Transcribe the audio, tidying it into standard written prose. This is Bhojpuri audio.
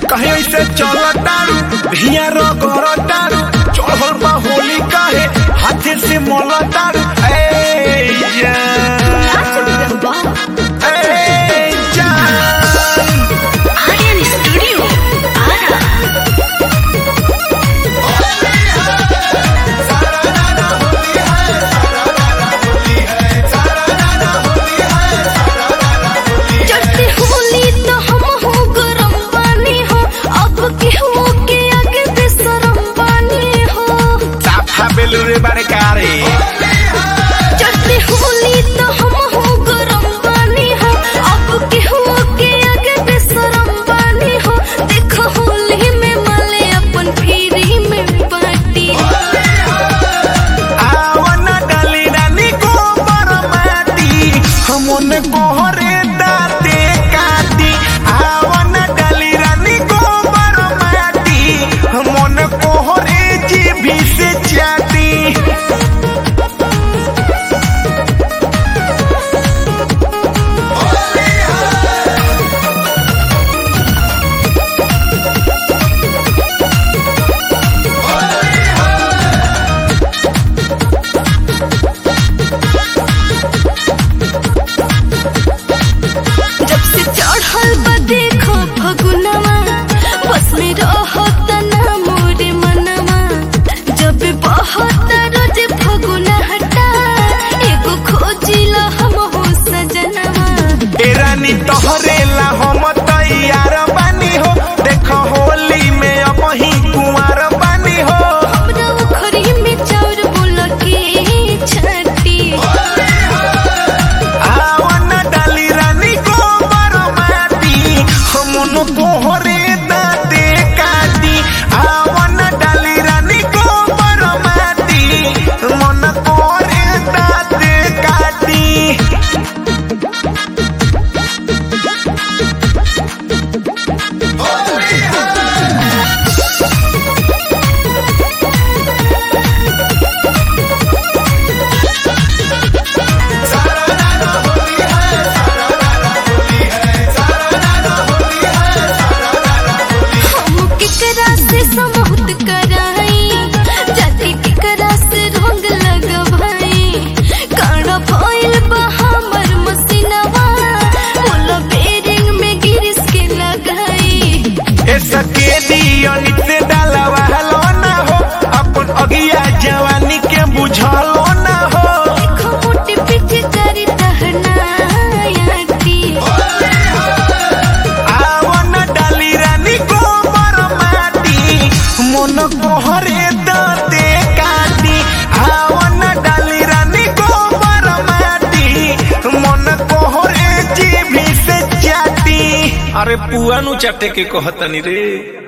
कहे ऐसे चलतारू भिया रगड़तारू चढ़ल बा होली काहे हाथे से मलतारू बेलूरे बारे कारे चढ़ते होली तो हम हो गरम पानी हो अब के हो के आगे बेशरम पानी हो देखो होली में माले अपन फिरी में पार्टी आवना डाली रानी को बरमाती हमन कोहरे दाते काटी आवना डाली रानी को बरमाती हमन कोहरे जीभी से चाटी जब से चढ़ल बा देखो फगुनवा बस में रहत ना मोरे मनवा जब बहुत रोज फगुना हटा एगो खोजिला हम हो सजनवा ए रानी तोहरेला हम तैयार बानी हो देखो होली में अब ही कुंवार बानी हो हमरा ओखरी में चाउर बोल के छाटी आवना डाली रानी को बरमाती हमन कोहरे दाते काटी आवना डाली रानी को बरमाती मन कोहरे दाते काटी हम केकरा से समूत कराई जाति केकरा से रंग लगवाई काड़ा भइल बा हमर मसीनवा बोल बेरिंग में गिरिस के लगाई ऐसा के दियन से डालवा हलो ना हो अपन अगिया जवानी के बुझलो ना हो देखो मोटे पीछे करी तहनायाती आवना डाली रानी को बरमाती मन कोहरे दाते काटी आवना डाली रानी को बरमाती मन कोहरे जीभी से चाटी अरे पुआ नु चाटे के कहतनी रे।